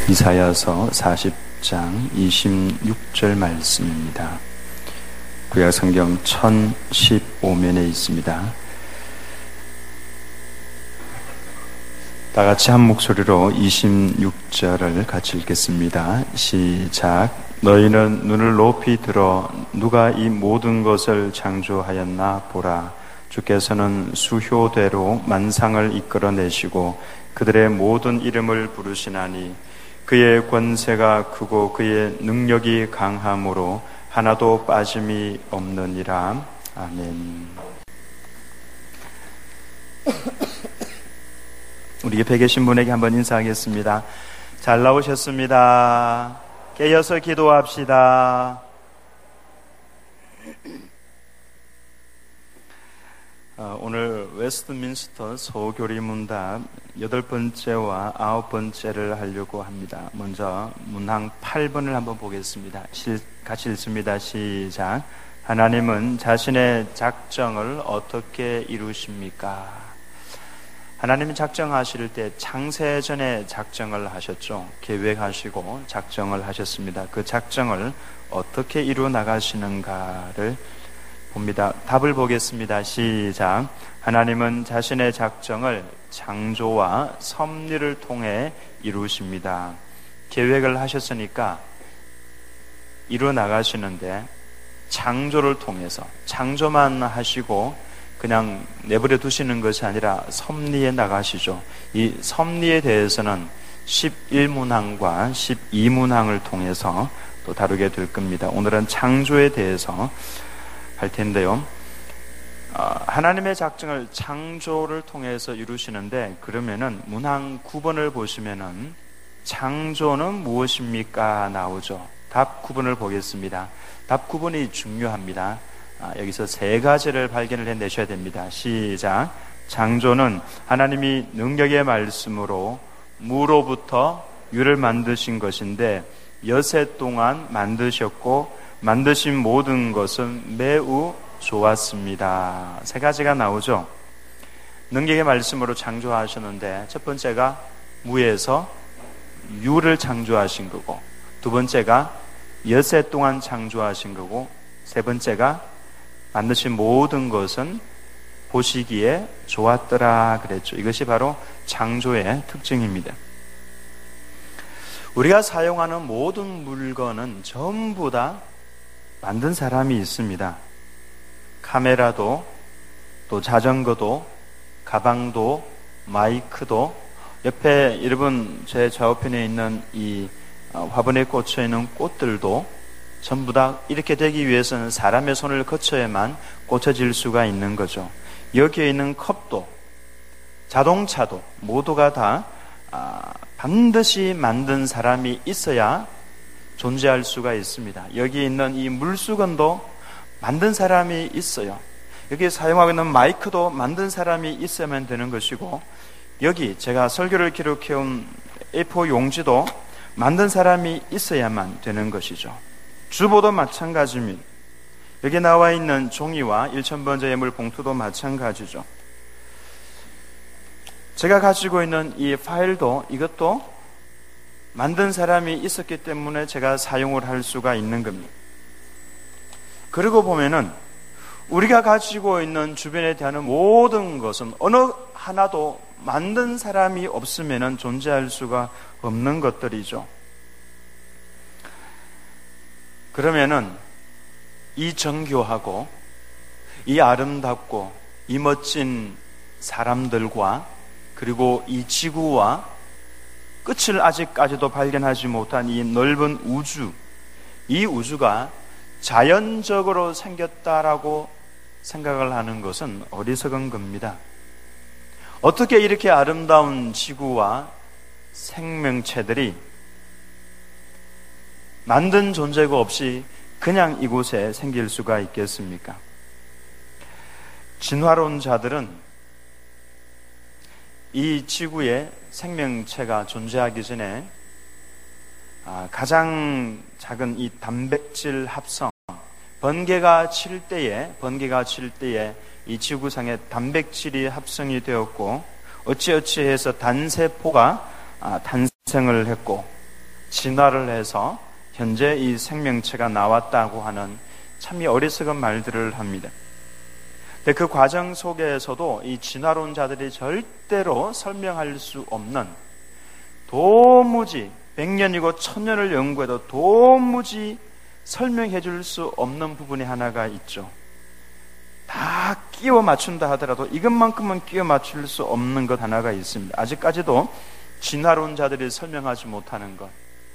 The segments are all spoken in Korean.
이사야서 40장 26절 말씀입니다. 구약성경 1015면에 있습니다. 다 같이 한 목소리로 26절을 같이 읽겠습니다. 시작. 너희는 눈을 높이 들어 누가 이 모든 것을 창조하였나 보라. 주께서는 수효대로 만상을 이끌어내시고 그들의 모든 이름을 부르시나니 그의 권세가 크고 그의 능력이 강함으로 하나도 빠짐이 없느니라. 아멘. 우리 옆에 계신 분에게 한번 인사하겠습니다. 잘 나오셨습니다. 깨어서 기도합시다. 오늘 웨스트민스터 소교리문답 8번째와 9번째를 하려고 합니다. 먼저 문항 8번을 한번 보겠습니다. 같이 읽습니다. 시작. 하나님은 자신의 작정을 어떻게 이루십니까? 하나님이 작정하실 때 창세전에 작정을 하셨죠. 계획하시고 작정을 하셨습니다. 그 작정을 어떻게 이루어 나가시는가를 봅니다. 답을 보겠습니다. 시작. 하나님은 자신의 작정을 창조와 섭리를 통해 이루십니다. 계획을 하셨으니까 이루어 나가시는데 창조를 통해서 창조만 하시고 그냥 내버려 두시는 것이 아니라 섭리에 나가시죠. 이 섭리에 대해서는 11문항과 12문항을 통해서 또 다루게 될 겁니다. 오늘은 창조에 대해서 할 텐데요. 하나님의 작정을 창조를 통해서 이루시는데, 그러면은 문항 9번을 보시면은 창조는 무엇입니까? 나오죠. 답 9번을 보겠습니다. 답 9번이 중요합니다. 여기서 3가지를 발견을 해내셔야 됩니다. 시작. 창조는 하나님이 능력의 말씀으로 무로부터 유를 만드신 것인데 여세 동안 만드셨고 만드신 모든 것은 매우 좋았습니다. 3가지가 나오죠. 능력의 말씀으로 창조하셨는데 첫 번째가 무에서 유를 창조하신 거고, 두 번째가 여세 동안 창조하신 거고, 세 번째가 만드신 모든 것은 보시기에 좋았더라 그랬죠. 이것이 바로 창조의 특징입니다. 우리가 사용하는 모든 물건은 전부 다 만든 사람이 있습니다. 카메라도, 또 자전거도, 가방도, 마이크도, 옆에 여러분 제 좌우편에 있는 이 화분에 꽂혀 있는 꽃들도 전부 다 이렇게 되기 위해서는 사람의 손을 거쳐야만 꽂혀질 수가 있는 거죠. 여기에 있는 컵도, 자동차도 모두가 다 반드시 만든 사람이 있어야 존재할 수가 있습니다. 여기 있는 이 물수건도 만든 사람이 있어요. 여기 사용하고 있는 마이크도 만든 사람이 있어야만 되는 것이고, 여기 제가 설교를 기록해온 A4 용지도 만든 사람이 있어야만 되는 것이죠. 주보도 마찬가지입니다. 여기 나와 있는 종이와 1000번째 예물 봉투도 마찬가지죠. 제가 가지고 있는 이 파일도, 이것도 만든 사람이 있었기 때문에 제가 사용을 할 수가 있는 겁니다. 그러고 보면은 우리가 가지고 있는 주변에 대한 모든 것은 어느 하나도 만든 사람이 없으면은 존재할 수가 없는 것들이죠. 그러면은 이 정교하고 이 아름답고 이 멋진 사람들과 그리고 이 지구와 끝을 아직까지도 발견하지 못한 이 넓은 우주, 이 우주가 자연적으로 생겼다라고 생각을 하는 것은 어리석은 겁니다. 어떻게 이렇게 아름다운 지구와 생명체들이 만든 존재가 없이 그냥 이곳에 생길 수가 있겠습니까? 진화론자들은 이 지구에 생명체가 존재하기 전에 가장 작은 이 단백질 합성, 번개가 칠 때에 이 지구상에 단백질이 합성이 되었고 어찌어찌해서 단세포가 탄생을 했고 진화를 해서 현재 이 생명체가 나왔다고 하는 참 어리석은 말들을 합니다. 근데 그 과정 속에서도 이 진화론자들이 절대로 설명할 수 없는, 도무지 100년이고 1000년을 연구해도 도무지 설명해 줄 수 없는 부분이 하나가 있죠. 다 끼워 맞춘다 하더라도 이것만큼은 끼워 맞출 수 없는 것 하나가 있습니다. 아직까지도 진화론자들이 설명하지 못하는 것.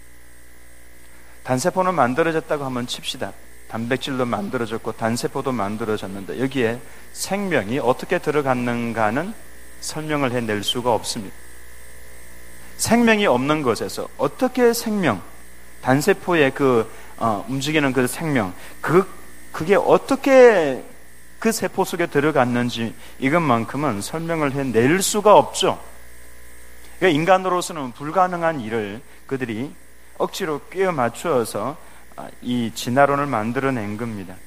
단세포는 만들어졌다고 한번 칩시다. 단백질도 만들어졌고 단세포도 만들어졌는데 여기에 생명이 어떻게 들어갔는가는 설명을 해낼 수가 없습니다. 생명이 없는 것에서 어떻게 생명, 단세포의 움직이는 그 생명, 그게 어떻게 그 세포 속에 들어갔는지 이것만큼은 설명을 해낼 수가 없죠. 그러니까 인간으로서는 불가능한 일을 그들이 억지로 끼워 맞추어서 이 진화론을 만들어낸 겁니다.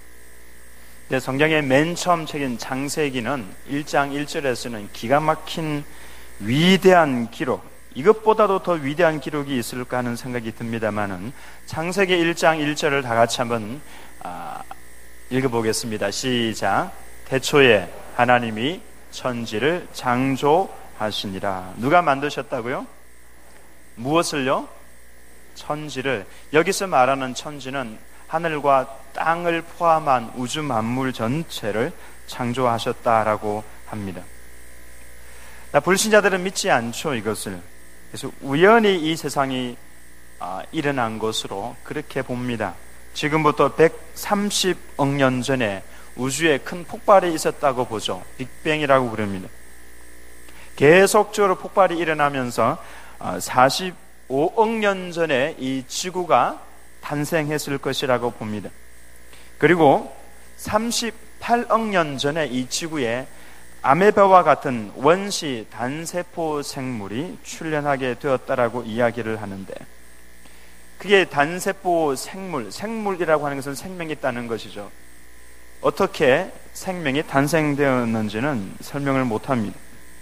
성경의 맨 처음 책인 창세기는 1장 1절에서는 기가 막힌 위대한 기록, 이것보다도 더 위대한 기록이 있을까 하는 생각이 듭니다만은 창세기 1장 1절을 다 같이 한번 읽어보겠습니다. 시작. 태초에 하나님이 천지를 창조하시니라. 누가 만드셨다고요? 무엇을요? 천지를. 여기서 말하는 천지는 하늘과 땅을 포함한 우주 만물 전체를 창조하셨다라고 합니다. 불신자들은 믿지 않죠, 이것을. 그래서 우연히 이 세상이 일어난 것으로 그렇게 봅니다. 지금부터 130억 년 전에 우주에 큰 폭발이 있었다고 보죠. 빅뱅이라고 그럽니다. 계속적으로 폭발이 일어나면서 45억 년 전에 이 지구가 탄생했을 것이라고 봅니다. 그리고 38억 년 전에 이 지구에 아메바와 같은 원시 단세포 생물이 출현하게 되었다라고 이야기를 하는데, 그게 단세포 생물이라고 하는 것은 생명이 있다는 것이죠. 어떻게 생명이 탄생되었는지는 설명을 못합니다.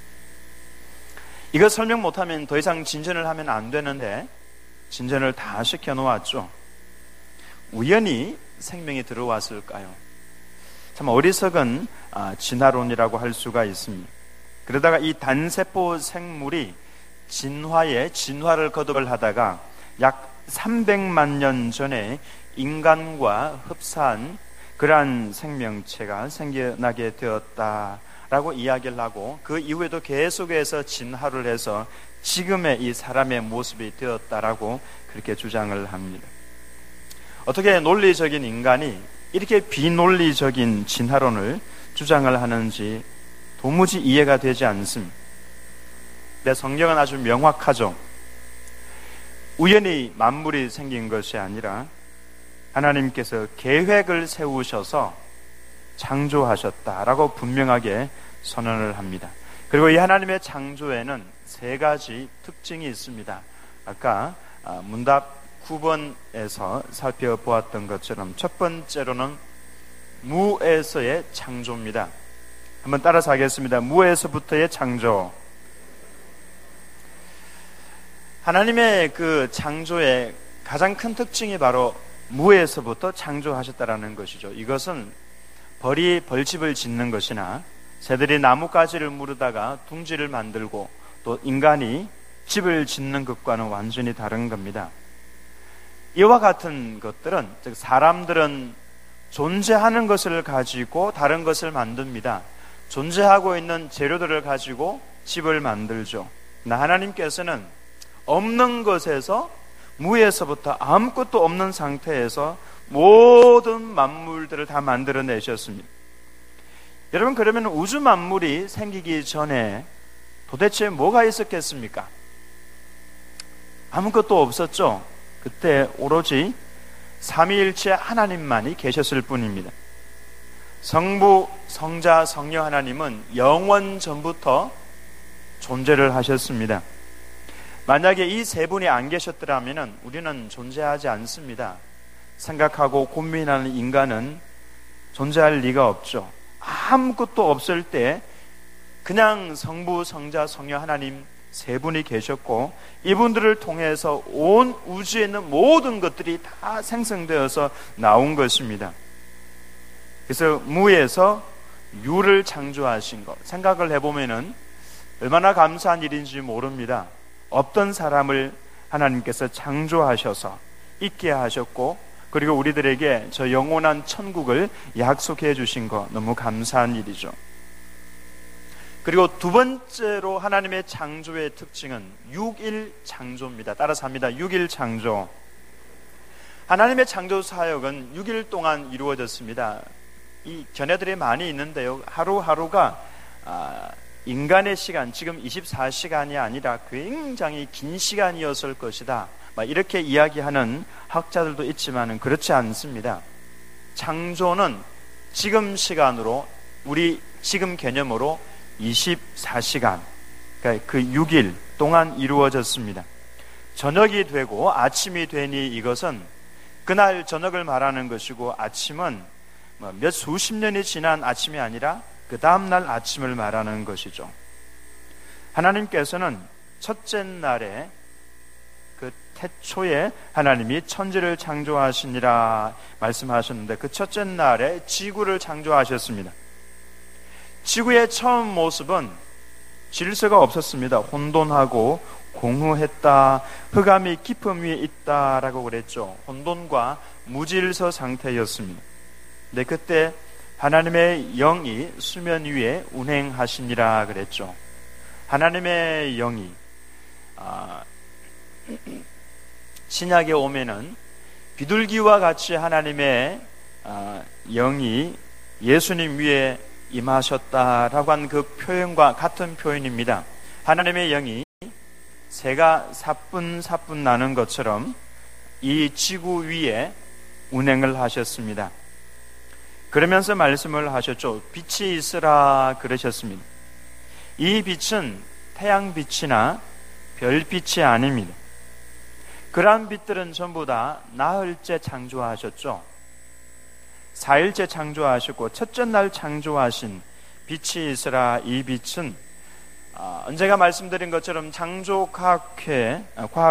이거 설명 못하면 더 이상 진전을 하면 안 되는데 진전을 다 시켜놓았죠. 우연히 생명이 들어왔을까요? 참 어리석은 진화론이라고 할 수가 있습니다. 그러다가 이 단세포 생물이 진화를 거듭을 하다가 약 300만 년 전에 인간과 흡사한 그러한 생명체가 생겨나게 되었다라고 이야기를 하고, 그 이후에도 계속해서 진화를 해서 지금의 이 사람의 모습이 되었다라고 그렇게 주장을 합니다. 어떻게 논리적인 인간이 이렇게 비논리적인 진화론을 주장을 하는지 도무지 이해가 되지 않습니다. 근데 성경은 아주 명확하죠. 우연히 만물이 생긴 것이 아니라 하나님께서 계획을 세우셔서 창조하셨다라고 분명하게 선언을 합니다. 그리고 이 하나님의 창조에는 세 가지 특징이 있습니다. 아까 문답 9번에서 살펴보았던 것처럼 첫 번째로는 무에서의 창조입니다. 한번 따라서 하겠습니다. 무에서부터의 창조. 하나님의 그 창조의 가장 큰 특징이 바로 무에서부터 창조하셨다라는 것이죠. 이것은 벌이 벌집을 짓는 것이나 새들이 나뭇가지를 무르다가 둥지를 만들고 또 인간이 집을 짓는 것과는 완전히 다른 겁니다. 이와 같은 것들은, 즉 사람들은 존재하는 것을 가지고 다른 것을 만듭니다. 존재하고 있는 재료들을 가지고 집을 만들죠. 하나님께서는 없는 것에서, 무에서부터 아무것도 없는 상태에서 모든 만물들을 다 만들어내셨습니다. 여러분, 그러면 우주 만물이 생기기 전에 도대체 뭐가 있었겠습니까? 아무것도 없었죠. 그때 오로지 삼위일체 하나님만이 계셨을 뿐입니다. 성부, 성자, 성령 하나님은 영원 전부터 존재를 하셨습니다. 만약에 이 세 분이 안 계셨더라면 우리는 존재하지 않습니다. 생각하고 고민하는 인간은 존재할 리가 없죠. 아무것도 없을 때 그냥 성부, 성자, 성령 하나님 세 분이 계셨고 이분들을 통해서 온 우주에 있는 모든 것들이 다 생성되어서 나온 것입니다. 그래서 무에서 유를 창조하신 것, 생각을 해보면은 얼마나 감사한 일인지 모릅니다. 없던 사람을 하나님께서 창조하셔서 있게 하셨고, 그리고 우리들에게 저 영원한 천국을 약속해 주신 것, 너무 감사한 일이죠. 그리고 두 번째로 하나님의 창조의 특징은 6일 창조입니다. 따라서 합니다. 6일 창조. 하나님의 창조 사역은 6일 동안 이루어졌습니다. 이 견해들이 많이 있는데요, 하루하루가 인간의 시간, 지금 24시간이 아니라 굉장히 긴 시간이었을 것이다, 이렇게 이야기하는 학자들도 있지만 그렇지 않습니다. 창조는 지금 시간으로, 우리 지금 개념으로 24시간, 그러니까 그 6일 동안 이루어졌습니다. 저녁이 되고 아침이 되니 이것은 그날 저녁을 말하는 것이고, 아침은 몇 수십 년이 지난 아침이 아니라 그 다음날 아침을 말하는 것이죠. 하나님께서는 첫째 날에 그 태초에 하나님이 천지를 창조하시니라 말씀하셨는데, 그 첫째 날에 지구를 창조하셨습니다. 지구의 처음 모습은 질서가 없었습니다. 혼돈하고 공허했다, 흑암이 깊음 위에 있다라고 그랬죠. 혼돈과 무질서 상태였습니다. 근데 그때 하나님의 영이 수면 위에 운행하시니라 그랬죠. 하나님의 영이 신약에 오면은 비둘기와 같이 하나님의 영이 예수님 위에 임하셨다라고 한 그 표현과 같은 표현입니다. 하나님의 영이 새가 사뿐사뿐 나는 것처럼 이 지구 위에 운행을 하셨습니다. 그러면서 말씀을 하셨죠. 빛이 있으라 그러셨습니다. 이 빛은 태양빛이나 별빛이 아닙니다. 그러한 빛들은 전부 다 나흘째 창조하셨죠. 4일째 창조하셨고 첫째 날 창조하신 빛이 있으라, 이 빛은 언제가 말씀드린 것처럼 창조과학자들은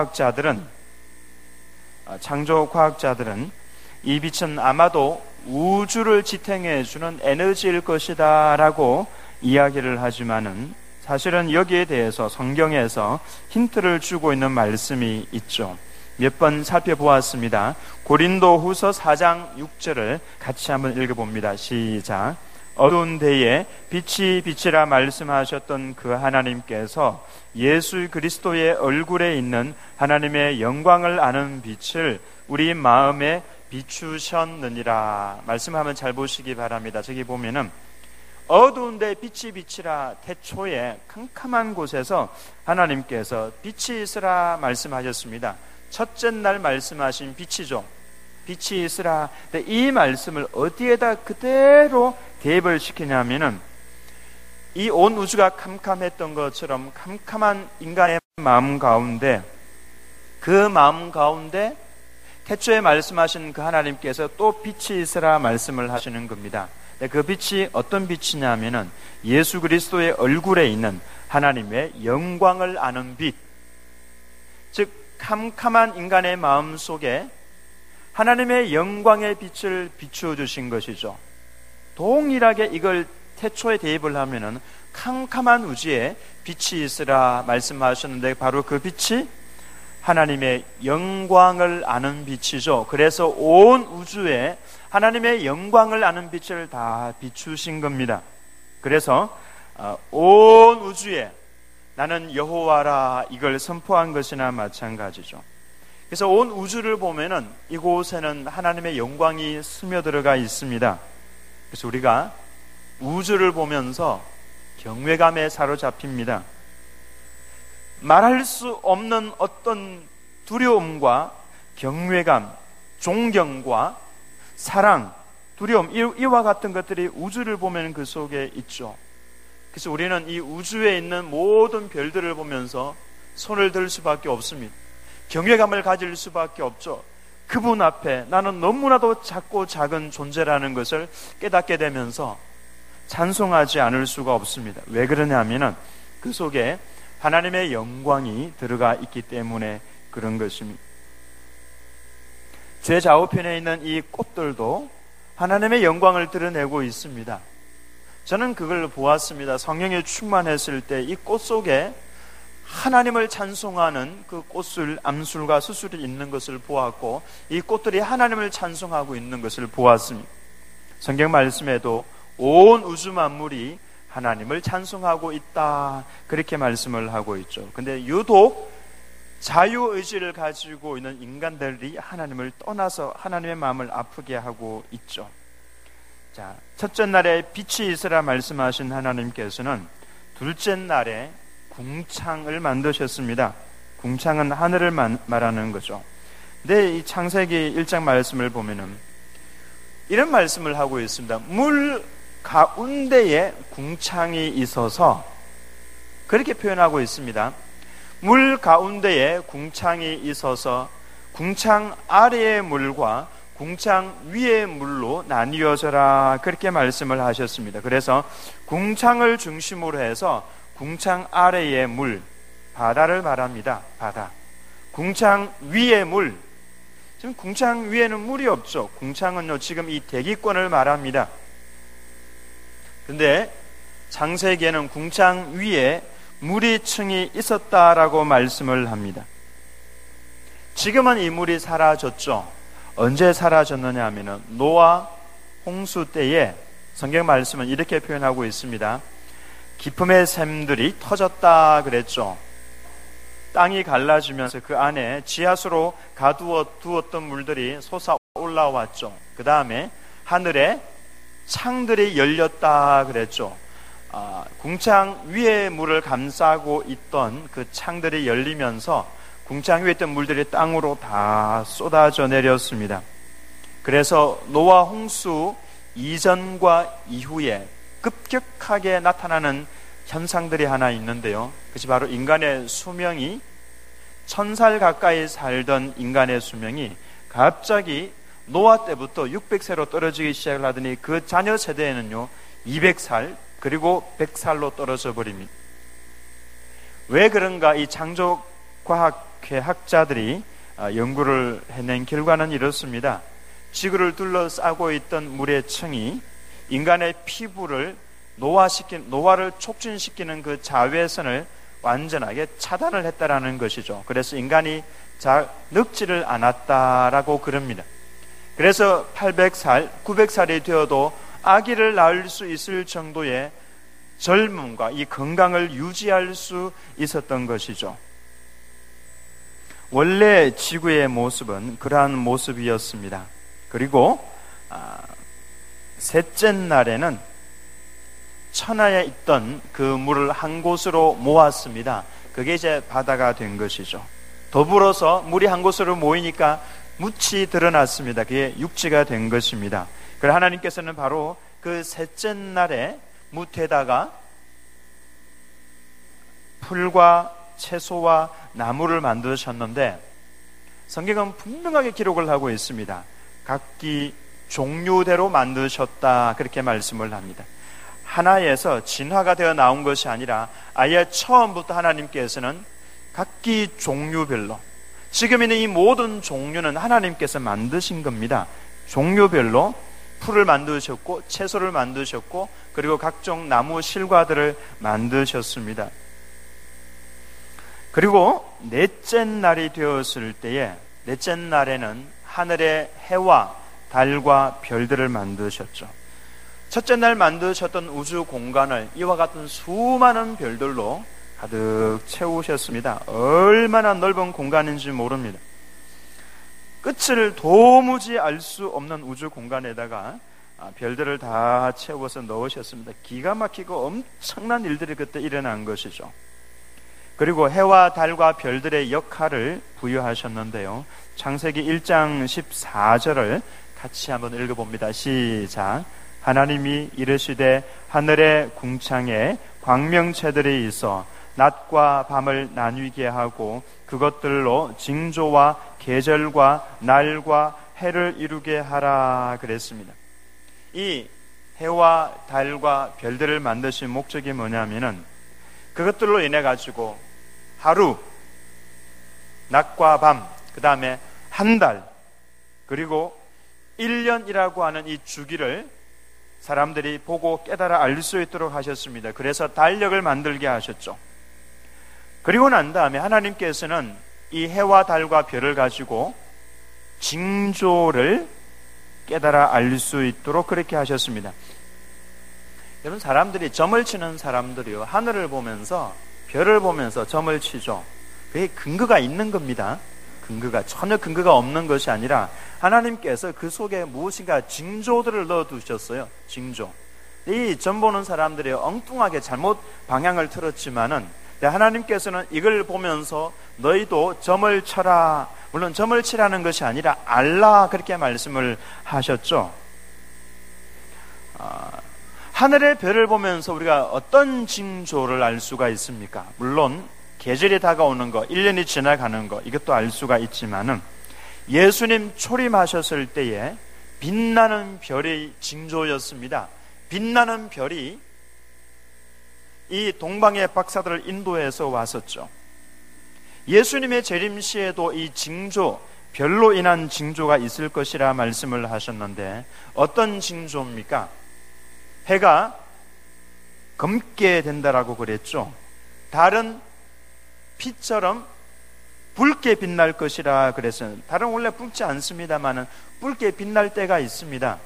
이 빛은 아마도 우주를 지탱해 주는 에너지일 것이다 라고 이야기를 하지만은, 사실은 여기에 대해서 성경에서 힌트를 주고 있는 말씀이 있죠. 몇 번 살펴보았습니다. 고린도후서 4장 6절을 같이 한번 읽어봅니다. 시작. 어두운 데에 빛이 빛이라 말씀하셨던 그 하나님께서 예수 그리스도의 얼굴에 있는 하나님의 영광을 아는 빛을 우리 마음에 비추셨느니라. 말씀하면 잘 보시기 바랍니다. 저기 보면은 어두운데 빛이 빛이라, 태초에 캄캄한 곳에서 하나님께서 빛이 있으라 말씀하셨습니다. 첫째 날 말씀하신 빛이죠. 빛이 있으라. 근데 이 말씀을 어디에다 그대로 대입을 시키냐면은, 이 온 우주가 캄캄했던 것처럼 캄캄한 인간의 마음 가운데, 그 마음 가운데 태초에 말씀하신 그 하나님께서 또 빛이 있으라 말씀을 하시는 겁니다. 그 빛이 어떤 빛이냐면은 예수 그리스도의 얼굴에 있는 하나님의 영광을 아는 빛, 즉 캄캄한 인간의 마음 속에 하나님의 영광의 빛을 비추어 주신 것이죠. 동일하게 이걸 태초에 대입을 하면은 캄캄한 우주에 빛이 있으라 말씀하셨는데, 바로 그 빛이 하나님의 영광을 아는 빛이죠. 그래서 온 우주에 하나님의 영광을 아는 빛을 다 비추신 겁니다. 그래서 온 우주에 나는 여호와라, 이걸 선포한 것이나 마찬가지죠. 그래서 온 우주를 보면은 이곳에는 하나님의 영광이 스며들어가 있습니다. 그래서 우리가 우주를 보면서 경외감에 사로잡힙니다. 말할 수 없는 어떤 두려움과 경외감, 존경과 사랑, 두려움, 이와 같은 것들이 우주를 보면 그 속에 있죠. 그래서 우리는 이 우주에 있는 모든 별들을 보면서 손을 들 수밖에 없습니다. 경외감을 가질 수밖에 없죠. 그분 앞에 나는 너무나도 작고 작은 존재라는 것을 깨닫게 되면서 찬송하지 않을 수가 없습니다. 왜 그러냐면은 그 속에 하나님의 영광이 들어가 있기 때문에 그런 것입니다. 제 좌우편에 있는 이 꽃들도 하나님의 영광을 드러내고 있습니다. 저는 그걸 보았습니다. 성령이 충만했을 때 이 꽃 속에 하나님을 찬송하는 그 꽃술, 암술과 수술이 있는 것을 보았고, 이 꽃들이 하나님을 찬송하고 있는 것을 보았습니다. 성경 말씀에도 온 우주 만물이 하나님을 찬송하고 있다, 그렇게 말씀을 하고 있죠. 근데 유독 자유의지를 가지고 있는 인간들이 하나님을 떠나서 하나님의 마음을 아프게 하고 있죠. 자, 첫째 날에 빛이 있으라 말씀하신 하나님께서는 둘째 날에 궁창을 만드셨습니다. 궁창은 하늘을 말하는 거죠. 근데 이 창세기 1장 말씀을 보면은 이런 말씀을 하고 있습니다. 물 가운데에 궁창이 있어서, 그렇게 표현하고 있습니다. 물 가운데에 궁창이 있어서 궁창 아래의 물과 궁창 위의 물로 나뉘어져라, 그렇게 말씀을 하셨습니다. 그래서 궁창을 중심으로 해서 궁창 아래의 물, 바다를 말합니다. 바다. 궁창 위의 물, 지금 궁창 위에는 물이 없죠. 궁창은요, 지금 이 대기권을 말합니다. 근데 창세기에는 궁창 위에 물이 층이 있었다라고 말씀을 합니다. 지금은 이 물이 사라졌죠. 언제 사라졌느냐 하면은 노아 홍수 때에 성경 말씀은 이렇게 표현하고 있습니다. 기품의 샘들이 터졌다 그랬죠. 땅이 갈라지면서 그 안에 지하수로 가두어 두었던 물들이 솟아 올라왔죠. 그 다음에 하늘에 창들이 열렸다 그랬죠. 궁창 위에 물을 감싸고 있던 그 창들이 열리면서 궁창 위에 있던 물들이 땅으로 다 쏟아져 내렸습니다. 그래서 노아 홍수 이전과 이후에 급격하게 나타나는 현상들이 하나 있는데요. 그것이 바로 인간의 수명이 1000살 가까이 살던 인간의 수명이 갑자기 노아 때부터 600세로 떨어지기 시작을 하더니 그 자녀 세대에는요 200살 그리고 100살로 떨어져 버립니다. 왜 그런가? 이 창조과학회 학자들이 연구를 해낸 결과는 이렇습니다. 지구를 둘러싸고 있던 물의 층이 인간의 피부를 노화를 촉진시키는 그 자외선을 완전하게 차단을 했다라는 것이죠. 그래서 인간이 잘 늙지를 않았다라고 그럽니다. 그래서 800살, 900살이 되어도 아기를 낳을 수 있을 정도의 젊음과 이 건강을 유지할 수 있었던 것이죠. 원래 지구의 모습은 그러한 모습이었습니다. 그리고 셋째 날에는 천하에 있던 그 물을 한 곳으로 모았습니다. 그게 이제 바다가 된 것이죠. 더불어서 물이 한 곳으로 모이니까 묻이 드러났습니다. 그게 육지가 된 것입니다. 그래서 하나님께서는 바로 그 셋째 날에 묻에다가 풀과 채소와 나무를 만드셨는데 성경은 분명하게 기록을 하고 있습니다. 각기 종류대로 만드셨다, 그렇게 말씀을 합니다. 하나에서 진화가 되어 나온 것이 아니라 아예 처음부터 하나님께서는 각기 종류별로, 지금 있는 이 모든 종류는 하나님께서 만드신 겁니다. 종류별로 풀을 만드셨고 채소를 만드셨고 그리고 각종 나무 실과들을 만드셨습니다. 그리고 넷째 날이 되었을 때에, 넷째 날에는 하늘의 해와 달과 별들을 만드셨죠. 첫째 날 만드셨던 우주 공간을 이와 같은 수많은 별들로 가득 채우셨습니다. 얼마나 넓은 공간인지 모릅니다. 끝을 도무지 알 수 없는 우주 공간에다가 별들을 다 채워서 넣으셨습니다. 기가 막히고 엄청난 일들이 그때 일어난 것이죠. 그리고 해와 달과 별들의 역할을 부여하셨는데요. 창세기 1장 14절을 같이 한번 읽어봅니다. 시작. 하나님이 이르시되 하늘의 궁창에 광명체들이 있어 낮과 밤을 나뉘게 하고 그것들로 징조와 계절과 날과 해를 이루게 하라 그랬습니다. 이 해와 달과 별들을 만드신 목적이 뭐냐면은 그것들로 인해 가지고 하루, 낮과 밤, 그 다음에 한 달, 그리고 1년이라고 하는 이 주기를 사람들이 보고 깨달아 알 수 있도록 하셨습니다. 그래서 달력을 만들게 하셨죠. 그리고 난 다음에 하나님께서는 이 해와 달과 별을 가지고 징조를 깨달아 알 수 있도록 그렇게 하셨습니다. 여러분, 사람들이 점을 치는 사람들이요, 하늘을 보면서 별을 보면서 점을 치죠. 그게 근거가 있는 겁니다. 전혀 근거가 없는 것이 아니라 하나님께서 그 속에 무엇인가 징조들을 넣어두셨어요. 징조. 이 점 보는 사람들이 엉뚱하게 잘못 방향을 틀었지만은 하나님께서는 이걸 보면서 너희도 점을 쳐라. 물론 점을 치라는 것이 아니라 알라, 그렇게 말씀을 하셨죠. 하늘의 별을 보면서 우리가 어떤 징조를 알 수가 있습니까? 물론 계절이 다가오는 거, 1년이 지나가는 거, 이것도 알 수가 있지만은 예수님 초림하셨을 때에 빛나는 별이 징조였습니다. 빛나는 별이 이 동방의 박사들을 인도해서 왔었죠. 예수님의 재림시에도 이 징조, 별로 인한 징조가 있을 것이라 말씀을 하셨는데 어떤 징조입니까? 해가 검게 된다라고 그랬죠. 달은 피처럼 붉게 빛날 것이라 그랬어요. 달은 원래 붉지 않습니다만은 붉게 빛날 때가 있습니다.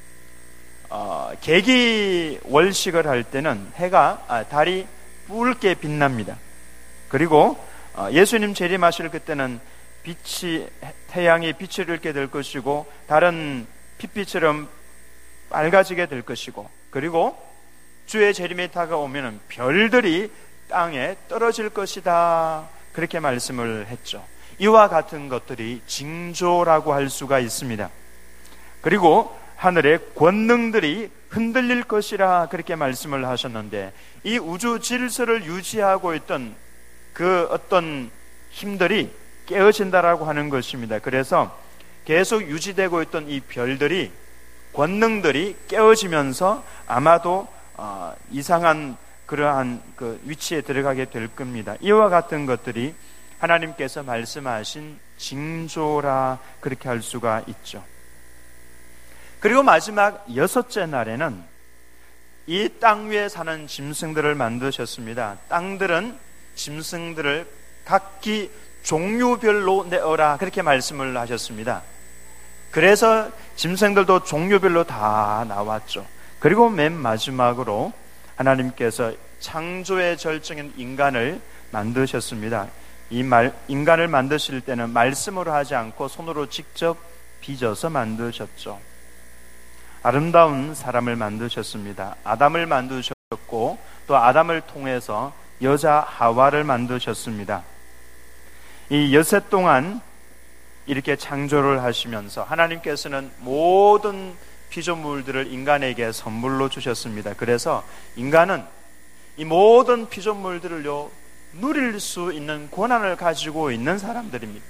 계기월식을 할 때는 달이 붉게 빛납니다. 그리고 예수님 재림하실 그때는 태양이 빛을 잃게 될 것이고 달은 pit빛처럼 밝아지게 될 것이고, 그리고 주의 재림이 다가오면 별들이 땅에 떨어질 것이다, 그렇게 말씀을 했죠. 이와 같은 것들이 징조라고 할 수가 있습니다. 그리고 하늘의 권능들이 흔들릴 것이라 그렇게 말씀을 하셨는데, 이 우주 질서를 유지하고 있던 그 어떤 힘들이 깨어진다라고 하는 것입니다. 그래서 계속 유지되고 있던 이 별들이, 권능들이 깨어지면서 아마도 이상한 그러한 그 위치에 들어가게 될 겁니다. 이와 같은 것들이 하나님께서 말씀하신 징조라 그렇게 할 수가 있죠. 그리고 마지막 6째 날에는 이 땅 위에 사는 짐승들을 만드셨습니다. 땅들은 짐승들을 각기 종류별로 내어라, 그렇게 말씀을 하셨습니다. 그래서 짐승들도 종류별로 다 나왔죠. 그리고 맨 마지막으로 하나님께서 창조의 절정인 인간을 만드셨습니다. 인간을 만드실 때는 말씀으로 하지 않고 손으로 직접 빚어서 만드셨죠. 아름다운 사람을 만드셨습니다. 아담을 만드셨고 또 아담을 통해서 여자 하와를 만드셨습니다. 이 여세 동안 이렇게 창조를 하시면서 하나님께서는 모든 피조물들을 인간에게 선물로 주셨습니다. 그래서 인간은 이 모든 피조물들을요 누릴 수 있는 권한을 가지고 있는 사람들입니다.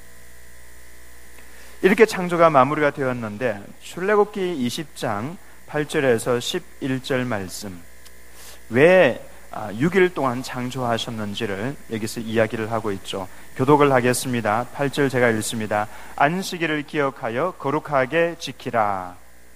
이렇게 창조가 마무리가 되었는데 출애굽기 20장 8절에서 11절 말씀, 왜 6일 동안 창조하셨는지를 여기서 이야기를 하고 있죠. 교독을 하겠습니다. 8절 제가 읽습니다. 안식일을 기억하여 거룩하게 지키라.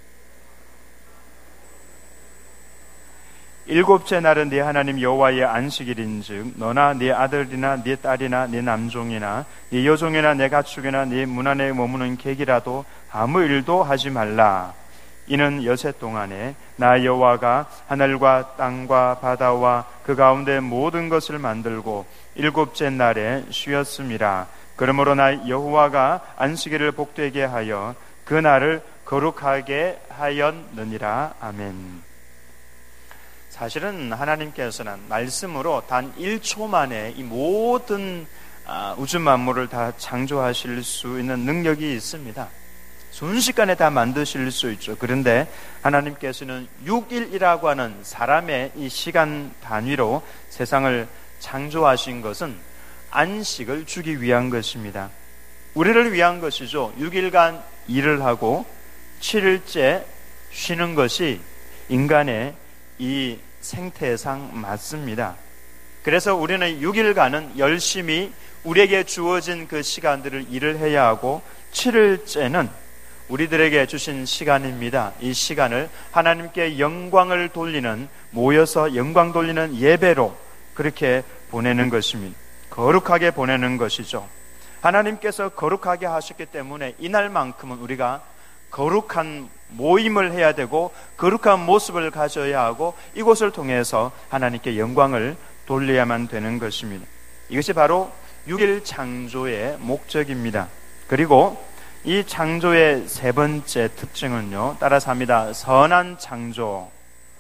7째 날은 네 하나님 여호와의 안식일인즉 너나 네 아들이나 네 딸이나 네 남종이나 네 여종이나 네 가축이나 네 문 안에 머무는 객이라도 아무 일도 하지 말라. 이는 여세 동안에 나 여호와가 하늘과 땅과 바다와 그 가운데 모든 것을 만들고 7째 날에 쉬었음이라. 그러므로 나 여호와가 안식일을 복되게 하여 그 날을 거룩하게 하였느니라. 아멘. 사실은 하나님께서는 말씀으로 단 1초 만에 이 모든 우주 만물을 다 창조하실 수 있는 능력이 있습니다. 순식간에 다 만드실 수 있죠. 그런데 하나님께서는 6일이라고 하는 사람의 이 시간 단위로 세상을 창조하신 것은 안식을 주기 위한 것입니다. 우리를 위한 것이죠. 6일간 일을 하고 7일째 쉬는 것이 인간의 이 생태상 맞습니다. 그래서 우리는 6일간은 열심히 우리에게 주어진 그 시간들을 일을 해야 하고 7일째는 우리들에게 주신 시간입니다. 이 시간을 하나님께 영광을 돌리는, 모여서 영광 돌리는 예배로 그렇게 보내는 것입니다. 거룩하게 보내는 것이죠. 하나님께서 거룩하게 하셨기 때문에 이날만큼은 우리가 거룩한 모임을 해야 되고 거룩한 모습을 가져야 하고 이곳을 통해서 하나님께 영광을 돌려야만 되는 것입니다. 이것이 바로 6일 창조의 목적입니다. 그리고 이 창조의 세 번째 특징은요, 따라서 합니다. 선한 창조.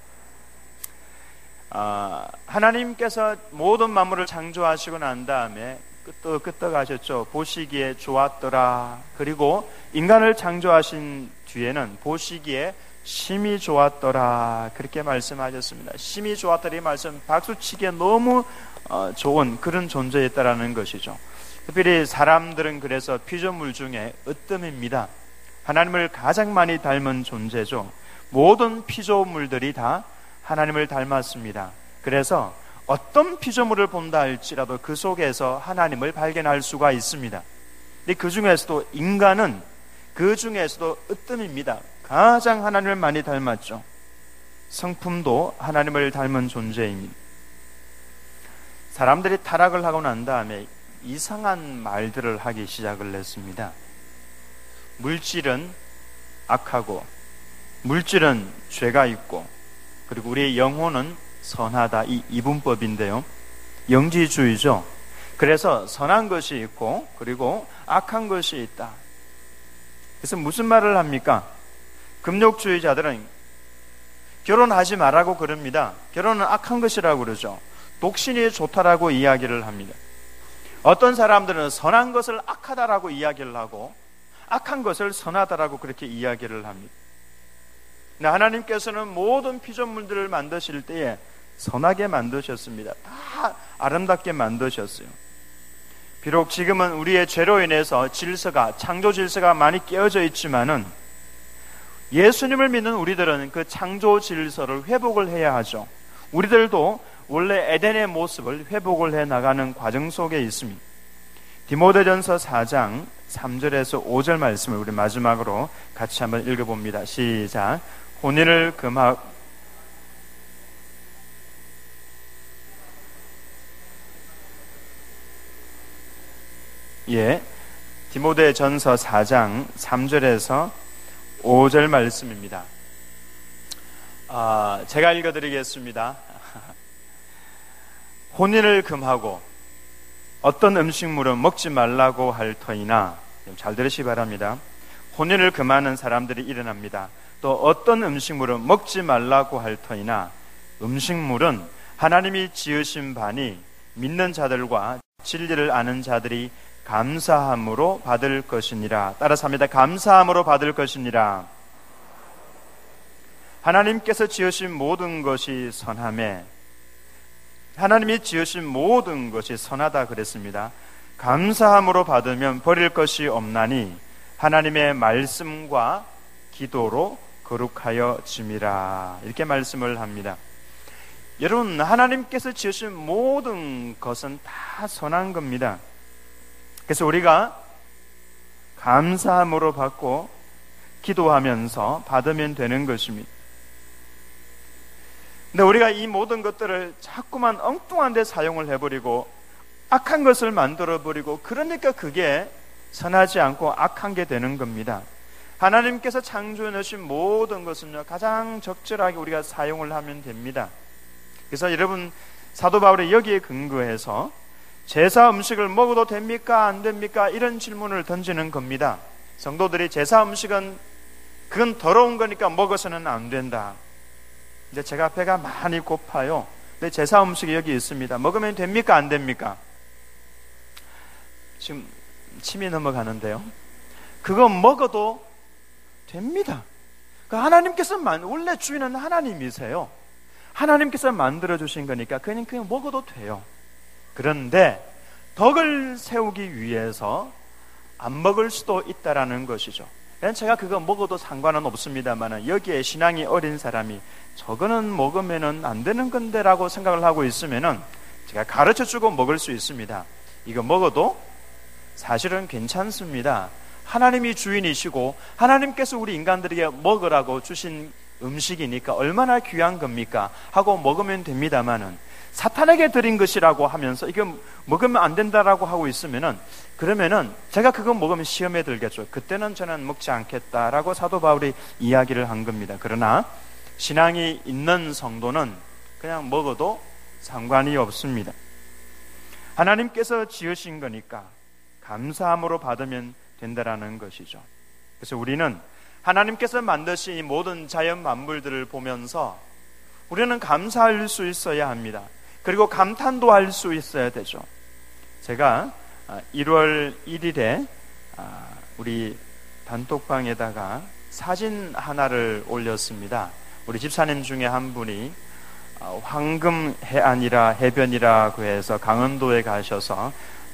하나님께서 모든 만물을 창조하시고 난 다음에 끄떡하셨죠. 보시기에 좋았더라. 그리고 인간을 창조하신 뒤에는 보시기에 심히 좋았더라. 그렇게 말씀하셨습니다. 심히 좋았더라. 이 말씀 박수치기에 너무 좋은 그런 존재였다라는 것이죠. 특별히 사람들은 그래서 피조물 중에 으뜸입니다. 하나님을 가장 많이 닮은 존재죠. 모든 피조물들이 다 하나님을 닮았습니다. 그래서 어떤 피조물을 본다 할지라도 그 속에서 하나님을 발견할 수가 있습니다. 근데 그 중에서도 인간은 그 중에서도 으뜸입니다. 가장 하나님을 많이 닮았죠. 성품도 하나님을 닮은 존재입니다. 사람들이 타락을 하고 난 다음에 이상한 말들을 하기 시작을 했습니다. 물질은 악하고 물질은 죄가 있고 그리고 우리의 영혼은 선하다. 이 이분법인데요. 영지주의죠. 그래서 선한 것이 있고 그리고 악한 것이 있다. 그래서 무슨 말을 합니까? 금욕주의자들은 결혼하지 말라고 그럽니다. 결혼은 악한 것이라고 그러죠. 독신이 좋다라고 이야기를 합니다. 어떤 사람들은 선한 것을 악하다라고 이야기를 하고 악한 것을 선하다라고 그렇게 이야기를 합니다. 하나님께서는 모든 피조물들을 만드실 때에 선하게 만드셨습니다. 다 아름답게 만드셨어요. 비록 지금은 우리의 죄로 인해서 창조 질서가 많이 깨어져 있지만은 예수님을 믿는 우리들은 그 창조 질서를 회복을 해야 하죠. 우리들도 원래 에덴의 모습을 회복을 해 나가는 과정 속에 있습니다. 디모데전서 4장 3절에서 5절 말씀을 우리 마지막으로 같이 한번 읽어봅니다. 시작. 혼인을 금하고 디모데전서 4장 3절에서 5절 말씀입니다. 제가 읽어드리겠습니다. 혼인을 금하고 어떤 음식물은 먹지 말라고 할 터이나, 잘 들으시기 바랍니다. 혼인을 금하는 사람들이 일어납니다. 또 어떤 음식물은 먹지 말라고 할 터이나 음식물은 하나님이 지으신 바니 믿는 자들과 진리를 아는 자들이 감사함으로 받을 것이니라. 따라서 합니다. 감사함으로 받을 것이니라. 하나님께서 지으신 모든 것이 선하매, 하나님이 지으신 모든 것이 선하다 그랬습니다. 감사함으로 받으면 버릴 것이 없나니 하나님의 말씀과 기도로 거룩하여 짐이라. 이렇게 말씀을 합니다. 여러분, 하나님께서 지으신 모든 것은 다 선한 겁니다. 그래서 우리가 감사함으로 받고 기도하면서 받으면 되는 것입니다. 근데 우리가 이 모든 것들을 자꾸만 엉뚱한 데 사용을 해버리고 악한 것을 만들어버리고, 그러니까 그게 선하지 않고 악한 게 되는 겁니다. 하나님께서 창조해 놓으신 모든 것은요, 가장 적절하게 우리가 사용을 하면 됩니다. 그래서 여러분, 사도 바울이 여기에 근거해서 제사 음식을 먹어도 됩니까? 안 됩니까? 이런 질문을 던지는 겁니다. 성도들이 제사 음식은 그건 더러운 거니까 먹어서는 안 된다. 이제 제가 배가 많이 고파요. 근데 제사 음식이 여기 있습니다. 먹으면 됩니까? 안 됩니까? 지금 침이 넘어가는데요. 그거 먹어도 됩니다. 하나님께서 원래 주인은 하나님이세요. 하나님께서 만들어주신 거니까 그냥 먹어도 돼요. 그런데 덕을 세우기 위해서 안 먹을 수도 있다라는 것이죠. 제가 그거 먹어도 상관은 없습니다만, 여기에 신앙이 어린 사람이 저거는 먹으면 안 되는 건데 라고 생각을 하고 있으면 제가 가르쳐주고 먹을 수 있습니다. 이거 먹어도 사실은 괜찮습니다. 하나님이 주인이시고 하나님께서 우리 인간들에게 먹으라고 주신 음식이니까 얼마나 귀한 겁니까? 하고 먹으면 됩니다만은, 사탄에게 드린 것이라고 하면서 이거 먹으면 안 된다라고 하고 있으면은, 그러면은 제가 그거 먹으면 시험에 들겠죠. 그때는 저는 먹지 않겠다라고 사도 바울이 이야기를 한 겁니다. 그러나 신앙이 있는 성도는 그냥 먹어도 상관이 없습니다. 하나님께서 지으신 거니까 감사함으로 받으면 된다라는 것이죠. 그래서 우리는 하나님께서 만드신 이 모든 자연 만물들을 보면서 우리는 감사할 수 있어야 합니다. 그리고 감탄도 할 수 있어야 되죠. 제가 1월 1일에 우리 단톡방에다가 사진 하나를 올렸습니다. 우리 집사님 중에 한 분이 황금 해변이라고 해서 강원도에 가셔서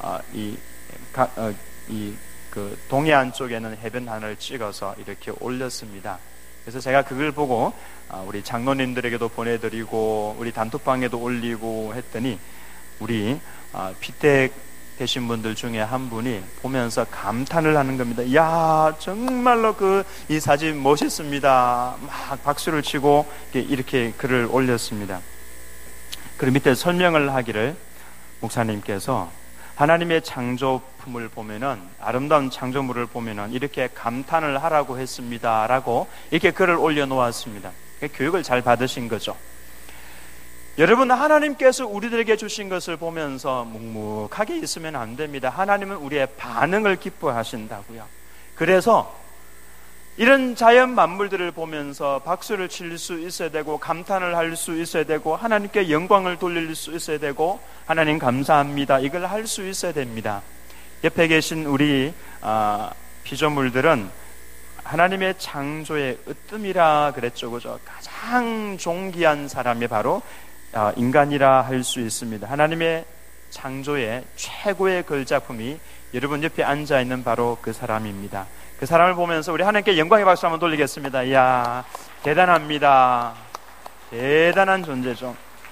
그 동해안 쪽에는 해변 하나를 찍어서 이렇게 올렸습니다. 그래서 제가 그걸 보고 우리 장로님들에게도 보내드리고 우리 단톡방에도 올리고 했더니, 우리 피택 되신 분들 중에 한 분이 보면서 감탄을 하는 겁니다. 이야, 정말로 이 사진 멋있습니다. 막 박수를 치고 이렇게 글을 올렸습니다. 그 밑에 설명을 하기를, 목사님께서 하나님의 창조품을 보면은, 아름다운 창조물을 보면은 이렇게 감탄을 하라고 했습니다 라고 이렇게 글을 올려놓았습니다. 교육을 잘 받으신 거죠. 여러분, 하나님께서 우리들에게 주신 것을 보면서 묵묵하게 있으면 안 됩니다. 하나님은 우리의 반응을 기뻐하신다고요. 그래서 이런 자연 만물들을 보면서 박수를 칠 수 있어야 되고, 감탄을 할 수 있어야 되고, 하나님께 영광을 돌릴 수 있어야 되고, 하나님 감사합니다, 이걸 할 수 있어야 됩니다. 옆에 계신 우리 피조물들은 하나님의 창조의 으뜸이라 그랬죠, 그죠? 가장 존귀한 사람이 바로 인간이라 할 수 있습니다. 하나님의 창조의 최고의 걸작품이 여러분 옆에 앉아있는 바로 그 사람입니다. 그 사람을 보면서 우리 하나님께 영광의 박수 한번 돌리겠습니다. 이야, 대단합니다. 대단한 존재죠.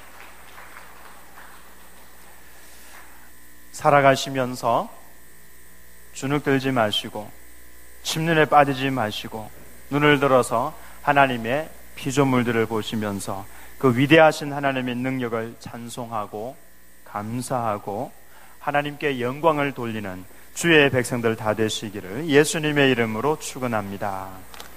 살아가시면서 주눅 들지 마시고 침눈에 빠지지 마시고 눈을 들어서 하나님의 피조물들을 보시면서 그 위대하신 하나님의 능력을 찬송하고 감사하고 하나님께 영광을 돌리는 주의 백성들 다 되시기를 예수님의 이름으로 축원합니다.